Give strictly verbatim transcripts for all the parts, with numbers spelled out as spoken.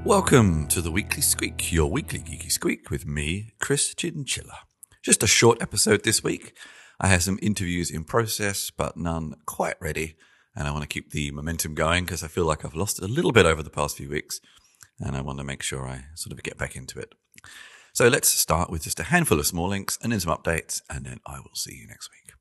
Welcome to the Weekly Squeak, your weekly geeky squeak with me, Chris Chinchilla. Just a short episode this week. I have some interviews in process, but none quite ready. And I want to keep the momentum going because I feel like I've lost it a little bit over the past few weeks. And I want to make sure I sort of get back into it. So let's start with just a handful of small links and then some updates. And then I will see you next week.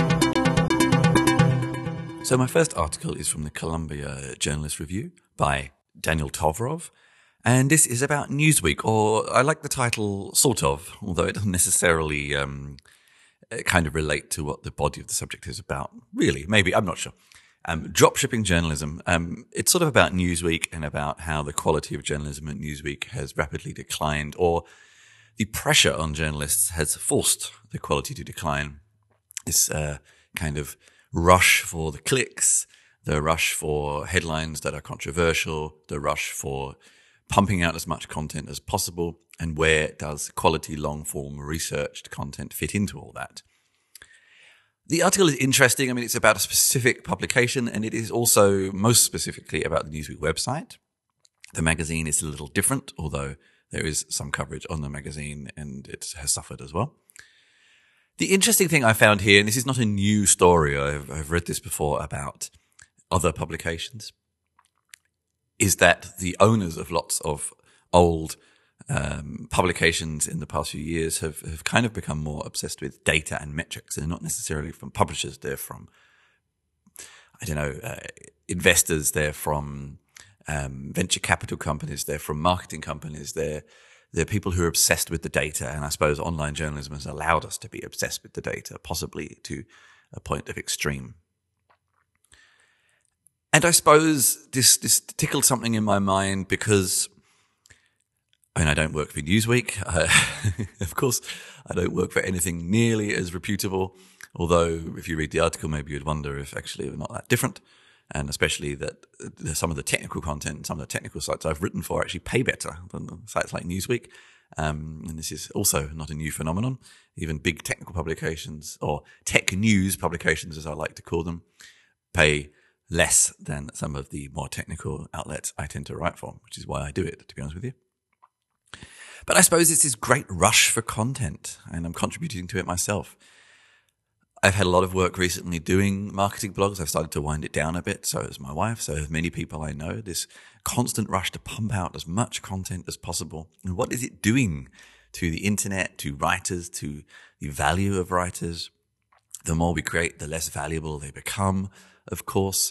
So my first article is from the Columbia Journalist Review by Daniel Tovrov. And this is about Newsweek, or I like the title sort of, although it doesn't necessarily um, kind of relate to what the body of the subject is about. Really, maybe, I'm not sure. Um, dropshipping journalism. Um, it's sort of about Newsweek and about how the quality of journalism at Newsweek has rapidly declined, or the pressure on journalists has forced the quality to decline. This uh, kind of rush for the clicks, the rush for headlines that are controversial, the rush for pumping out as much content as possible, and where does quality long-form researched content fit into all that? The article is interesting. I mean, it's about a specific publication, and it is also most specifically about the Newsweek website. The magazine is a little different, although there is some coverage on the magazine, and it has suffered as well. The interesting thing I found here, and this is not a new story, I've, I've read this before about other publications, is that the owners of lots of old um, publications in the past few years have, have kind of become more obsessed with data and metrics. They're not necessarily from publishers. They're from, I don't know, uh, investors. They're from um, venture capital companies. They're from marketing companies. They're, they're people who are obsessed with the data. And I suppose online journalism has allowed us to be obsessed with the data, possibly to a point of extreme. And I suppose this, this tickled something in my mind because, I mean, I don't work for Newsweek. Uh, of course, I don't work for anything nearly as reputable, although if you read the article, maybe you'd wonder if actually we're not that different. And especially that some of the technical content, some of the technical sites I've written for actually pay better than sites like Newsweek. Um, and this is also not a new phenomenon. Even big technical publications, or tech news publications, as I like to call them, pay less than some of the more technical outlets I tend to write for, which is why I do it, to be honest with you. But I suppose it's this great rush for content, and I'm contributing to it myself. I've had a lot of work recently doing marketing blogs. I've started to wind it down a bit. So has my wife. So have many people I know. This constant rush to pump out as much content as possible. And what is it doing to the internet, to writers, to the value of writers? The more we create, the less valuable they become, of course.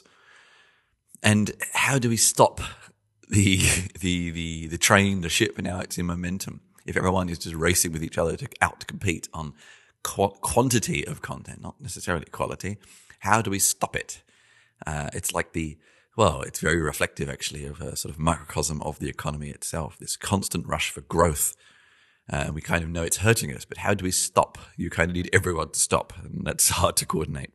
And how do we stop the the the the train, the ship, and now it's in momentum? If everyone is just racing with each other to out-compete on qu- quantity of content, not necessarily quality, how do we stop it? Uh, it's like the, well, it's very reflective actually of a sort of microcosm of the economy itself, this constant rush for growth. Uh, we kind of know it's hurting us, but how do we stop? You kind of need everyone to stop, and that's hard to coordinate.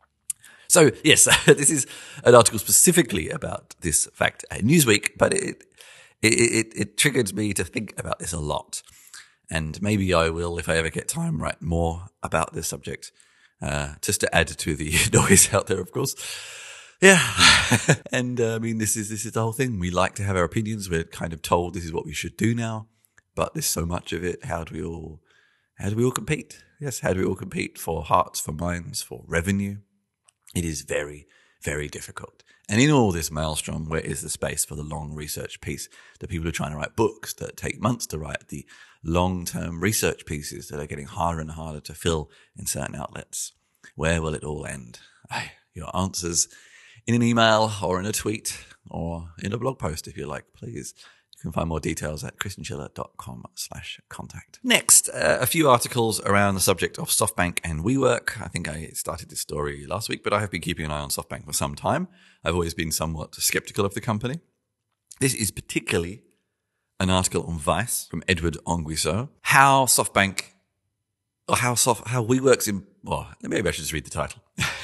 So, yes, this is an article specifically about this fact at Newsweek, but it, it, it, it triggered me to think about this a lot. And maybe I will, if I ever get time, write more about this subject, uh, just to add to the noise out there, of course. Yeah. and, uh, I mean, this is, this is the whole thing. We like to have our opinions. We're kind of told this is what we should do now, but there's so much of it. How do we all, how do we all compete? Yes. How do we all compete for hearts, for minds, for revenue? It is very, very difficult. And in all this maelstrom, where is the space for the long research piece? The people who are trying to write books that take months to write, the long-term research pieces that are getting harder and harder to fill in certain outlets. Where will it all end? Ay, your answers in an email or in a tweet or in a blog post, if you like, please. You can find more details at chrischinchilla.com slash contact. Next, uh, a few articles around the subject of SoftBank and WeWork. I think I started this story last week, but I have been keeping an eye on SoftBank for some time. I've always been somewhat skeptical of the company. This is particularly an article on Vice from Edward Onguiso. How SoftBank, or how soft, how WeWork's, in, well, maybe I should just read the title.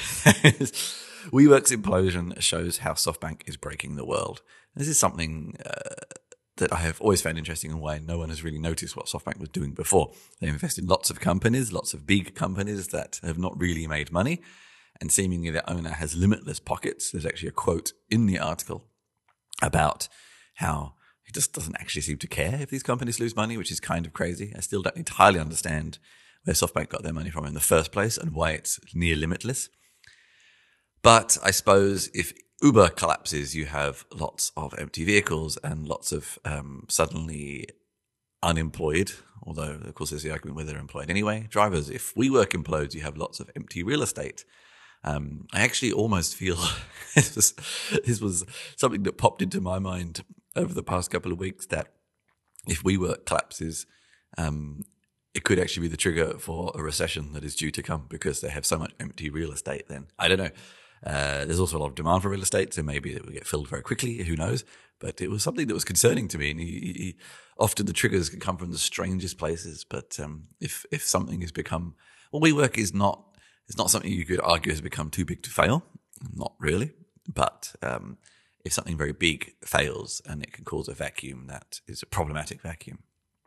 WeWork's implosion shows how SoftBank is breaking the world. This is something uh, that I have always found interesting and why no one has really noticed what SoftBank was doing before. They invest in lots of companies, lots of big companies that have not really made money, and seemingly their owner has limitless pockets. There's actually a quote in the article about how he just doesn't actually seem to care if these companies lose money, which is kind of crazy. I still don't entirely understand where SoftBank got their money from in the first place and why it's near limitless. But I suppose if Uber collapses, you have lots of empty vehicles and lots of um, suddenly unemployed, although of course there's the argument whether they're employed anyway. Drivers, if WeWork implodes, you have lots of empty real estate. Um, I actually almost feel this was, this was something that popped into my mind over the past couple of weeks, that if WeWork collapses, um, it could actually be the trigger for a recession that is due to come because they have so much empty real estate then. I don't know. Uh, there's also a lot of demand for real estate, so maybe it will get filled very quickly. Who knows? But it was something that was concerning to me. And he, he, often the triggers can come from the strangest places. But um, if if something has become, well, WeWork is not it's not something you could argue has become too big to fail. Not really. But um, if something very big fails and it can cause a vacuum, that is a problematic vacuum.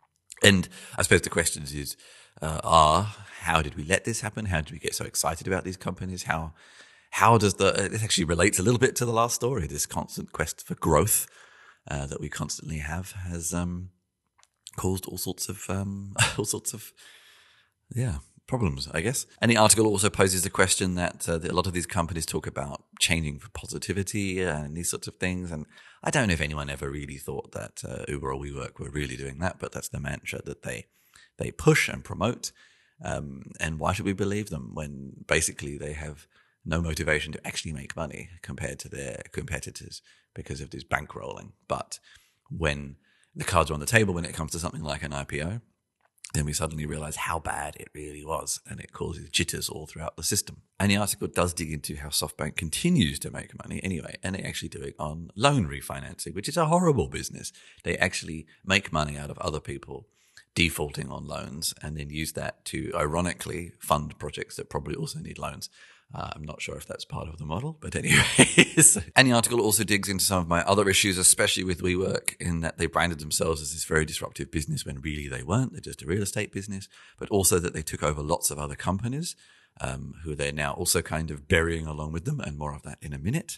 And I suppose the questions is uh, are how did we let this happen? How did we get so excited about these companies? How How does the, it actually relates a little bit to the last story, this constant quest for growth uh, that we constantly have has um, caused all sorts of, um, all sorts of, yeah, problems, I guess. And the article also poses the question that, uh, that a lot of these companies talk about changing for positivity and these sorts of things. And I don't know if anyone ever really thought that uh, Uber or WeWork were really doing that, but that's the mantra that they, they push and promote. Um, and why should we believe them when basically they have no motivation to actually make money compared to their competitors because of this bankrolling? But when the cards are on the table, when it comes to something like an I P O, then we suddenly realize how bad it really was, and it causes jitters all throughout the system. And the article does dig into how SoftBank continues to make money anyway, and they actually do it on loan refinancing, which is a horrible business. They actually make money out of other people defaulting on loans and then use that to, ironically, fund projects that probably also need loans. Uh, I'm not sure if that's part of the model, but anyways. And the article also digs into some of my other issues, especially with WeWork, in that they branded themselves as this very disruptive business when really they weren't. They're just a real estate business, but also that they took over lots of other companies um, who they're now also kind of burying along with them, and more of that in a minute.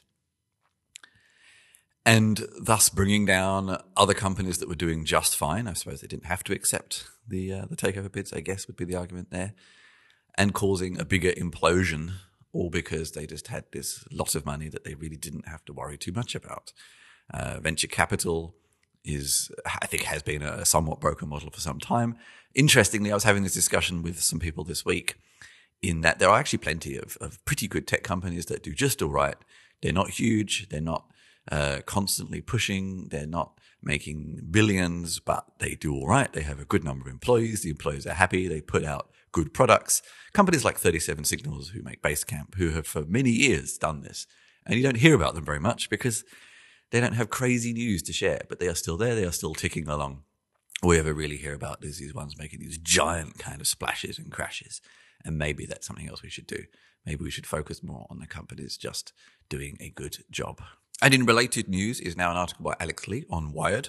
And thus bringing down other companies that were doing just fine. I suppose they didn't have to accept the uh, the takeover bids, I guess would be the argument there, and causing a bigger implosion, all because they just had this lot of money that they really didn't have to worry too much about. Uh, venture capital is, I think, has been a somewhat broken model for some time. Interestingly, I was having this discussion with some people this week in that there are actually plenty of, of pretty good tech companies that do just all right. They're not huge. They're not uh, constantly pushing. They're not making billions, but they do all right. They have a good number of employees. The employees are happy. They put out good products. Companies like thirty-seven Signals, who make Basecamp, who have for many years done this. And you don't hear about them very much because they don't have crazy news to share, but they are still there. They are still ticking along. All we ever really hear about is these ones making these giant kind of splashes and crashes. And maybe that's something else we should do. Maybe we should focus more on the companies just doing a good job. And in related news is now an article by Alex Lee on Wired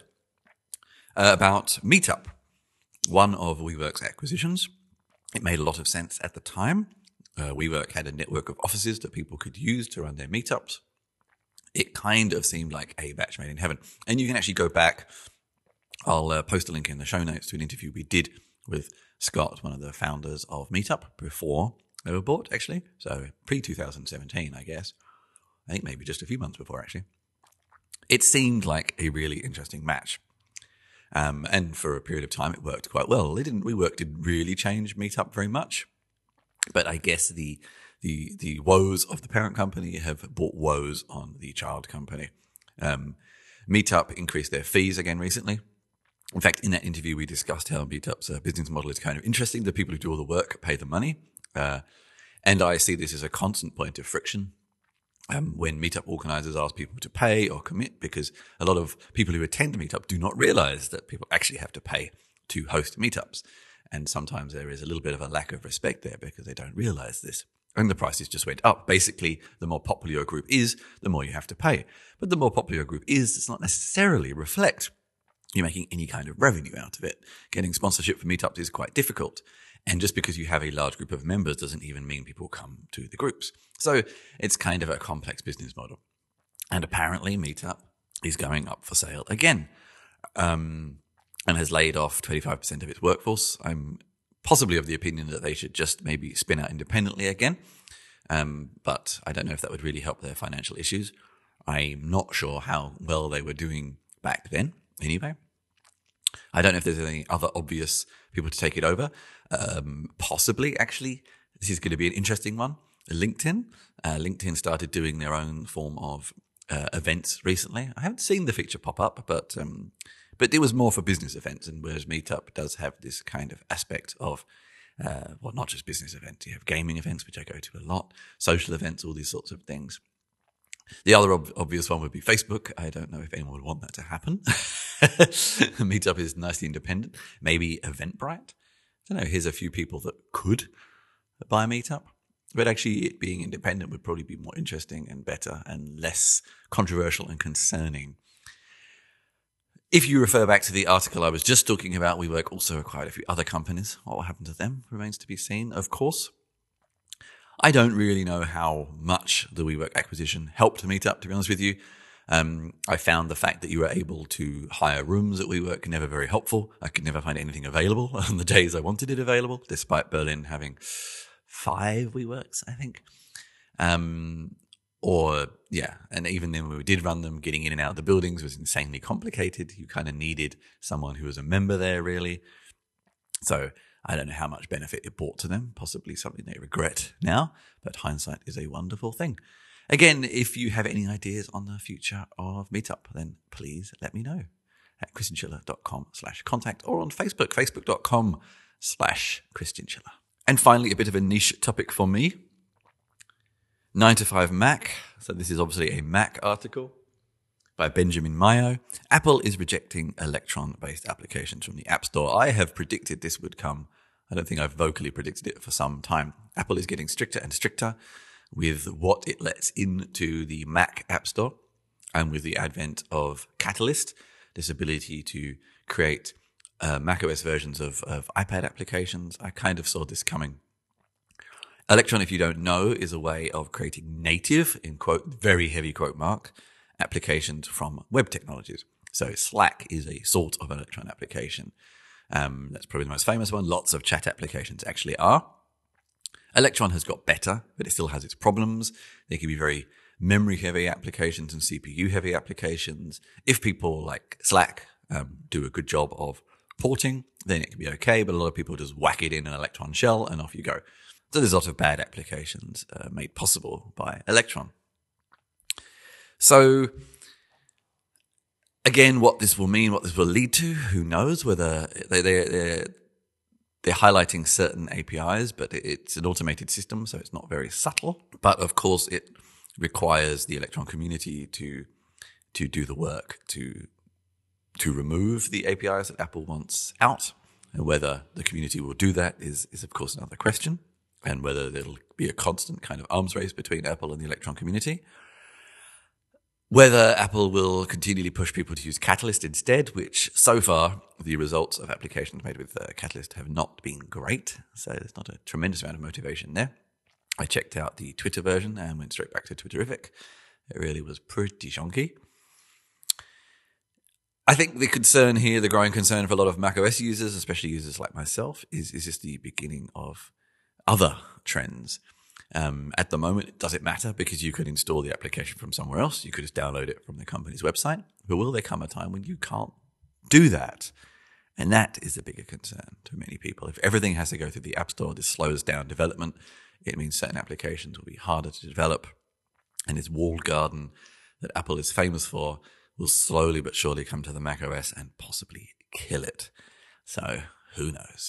uh, about Meetup, one of WeWork's acquisitions. It made a lot of sense at the time. Uh, WeWork had a network of offices that people could use to run their meetups. It kind of seemed like a match made in heaven. And you can actually go back. I'll uh, post a link in the show notes to an interview we did with Scott, one of the founders of Meetup, before they were bought, actually. So pre twenty seventeen, I guess. I think maybe just a few months before, actually. It seemed like a really interesting match. Um, and for a period of time, it worked quite well. It didn't, WeWork didn't really change Meetup very much. But I guess the the the woes of the parent company have brought woes on the child company. Um, Meetup increased their fees again recently. In fact, in that interview, we discussed how Meetup's uh, business model is kind of interesting. The people who do all the work pay the money. Uh, and I see this as a constant point of friction. Um, when Meetup organizers ask people to pay or commit, because a lot of people who attend Meetup do not realize that people actually have to pay to host Meetups. And sometimes there is a little bit of a lack of respect there because they don't realize this. And the prices just went up. Basically, the more popular your group is, the more you have to pay. But the more popular your group is, does not necessarily reflect you're making any kind of revenue out of it. Getting sponsorship for Meetups is quite difficult. And just because you have a large group of members doesn't even mean people come to the groups. So it's kind of a complex business model. And apparently Meetup is going up for sale again. um, and has laid off twenty-five percent of its workforce. I'm possibly of the opinion that they should just maybe spin out independently again. Um, but I don't know if that would really help their financial issues. I'm not sure how well they were doing back then anyway. I don't know if there's any other obvious people to take it over. Um, possibly, actually, this is going to be an interesting one. LinkedIn. Uh, LinkedIn started doing their own form of uh, events recently. I haven't seen the feature pop up, but um, but it was more for business events, and whereas Meetup does have this kind of aspect of, uh, well, not just business events. You have gaming events, which I go to a lot, social events, all these sorts of things. The other ob- obvious one would be Facebook. I don't know if anyone would want that to happen. Meetup is nicely independent. Maybe Eventbrite. I don't know. Here's a few people that could buy Meetup. But actually, it being independent would probably be more interesting and better and less controversial and concerning. If you refer back to the article I was just talking about, WeWork also acquired a few other companies. What will happen to them remains to be seen, of course. I don't really know how much the WeWork acquisition helped Meetup, to be honest with you. Um, I found the fact that you were able to hire rooms at WeWork never very helpful. I could never find anything available on the days I wanted it available, despite Berlin having five WeWorks, I think. Um, or, yeah, and even then when we did run them, getting in and out of the buildings was insanely complicated. You kind of needed someone who was a member there, really. So I don't know how much benefit it brought to them, possibly something they regret now, but hindsight is a wonderful thing. Again, if you have any ideas on the future of Meetup, then please let me know at christianschiller.com slash contact or on Facebook, facebook.com slash christianschiller. And finally, a bit of a niche topic for me, nine to five Mac. So this is obviously a Mac article by Benjamin Mayo. Apple is rejecting Electron-based applications from the App Store. I have predicted this would come. I don't think I've vocally predicted it for some time. Apple is getting stricter and stricter with what it lets into the Mac App Store, and with the advent of Catalyst, this ability to create uh, macOS versions of, of iPad applications. I kind of saw this coming. Electron, if you don't know, is a way of creating native, in quote, very heavy quote mark, applications from web technologies. So Slack is a sort of Electron application. Um, that's probably the most famous one. Lots of chat applications actually are. Electron has got better, but it still has its problems. They can be very memory-heavy applications and C P U-heavy applications. If people like Slack um, do a good job of porting, then it can be okay, but a lot of people just whack it in an Electron shell and off you go. So there's a lot of bad applications uh, made possible by Electron. So again, what this will mean, what this will lead to, who knows? Whether they, they, they're, they're highlighting certain A P Is, but it's an automated system, so it's not very subtle. But of course, it requires the Electron community to to do the work, to to remove the A P Is that Apple wants out. And whether the community will do that is, is of course, another question. And whether there'll be a constant kind of arms race between Apple and the Electron community. Whether Apple will continually push people to use Catalyst instead, which so far the results of applications made with uh, Catalyst have not been great. So there's not a tremendous amount of motivation there. I checked out the Twitter version and went straight back to Twitterific. It really was pretty shonky. I think the concern here, the growing concern for a lot of macOS users, especially users like myself, is, is just the beginning of other trends. Um, at the moment, does it matter? Because you could install the application from somewhere else. You could just download it from the company's website. But will there come a time when you can't do that? And that is a bigger concern to many people. If everything has to go through the App Store, this slows down development. It means certain applications will be harder to develop. And this walled garden that Apple is famous for will slowly but surely come to the macOS and possibly kill it. So who knows?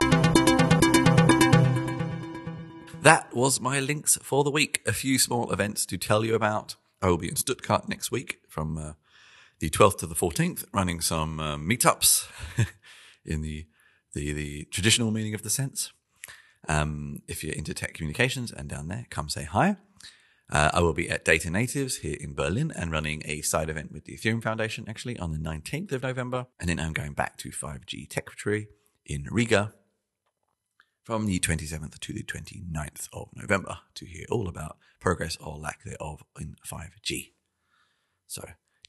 That was my links for the week. A few small events to tell you about. I will be in Stuttgart next week from uh, the twelfth to the fourteenth, running some uh, meetups in the, the the traditional meaning of the sense. Um, if you're into tech communications and down there, come say hi. Uh, I will be at Data Natives here in Berlin and running a side event with the Ethereum Foundation actually on the nineteenth of November. And then I'm going back to five G Techtree in Riga from the twenty-seventh to the twenty-ninth of November to hear all about progress or lack thereof in five G. So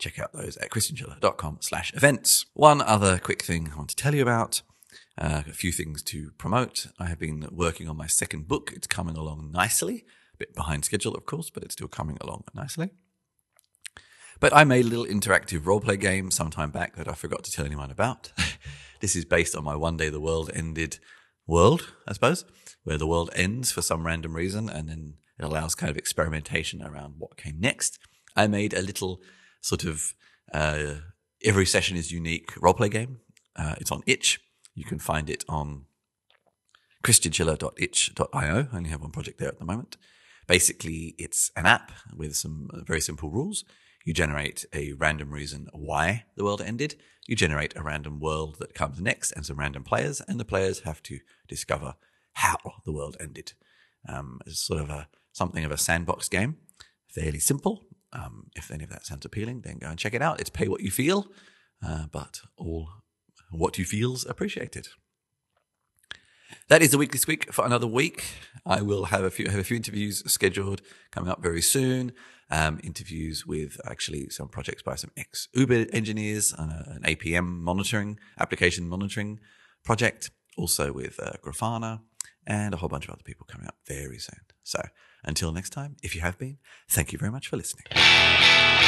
check out those at christianschiller.com slash events. One other quick thing I want to tell you about, uh, a few things to promote. I have been working on my second book. It's coming along nicely, a bit behind schedule, of course, but it's still coming along nicely. But I made a little interactive roleplay game some time back that I forgot to tell anyone about. This is based on my One Day the World Ended world, I suppose, where the world ends for some random reason, and then it allows kind of experimentation around what came next. I made a little sort of uh, every session is unique roleplay game. Uh, it's on Itch. You can find it on christianschiller dot itch dot io. I only have one project there at the moment. Basically, it's an app with some very simple rules. You generate a random reason why the world ended. You generate a random world that comes next and some random players, and the players have to discover how the world ended. Um, it's sort of a something of a sandbox game. Fairly simple. Um, if any of that sounds appealing, then go and check it out. It's pay what you feel, uh, but all what you feel's appreciated. That is the week this week for another week. I will have a few have a few interviews scheduled coming up very soon. Um, interviews with actually some projects by some ex-Uber engineers on a, an A P M monitoring, application monitoring project, also with uh, Grafana, and a whole bunch of other people coming up very soon. So until next time, if you have been, thank you very much for listening.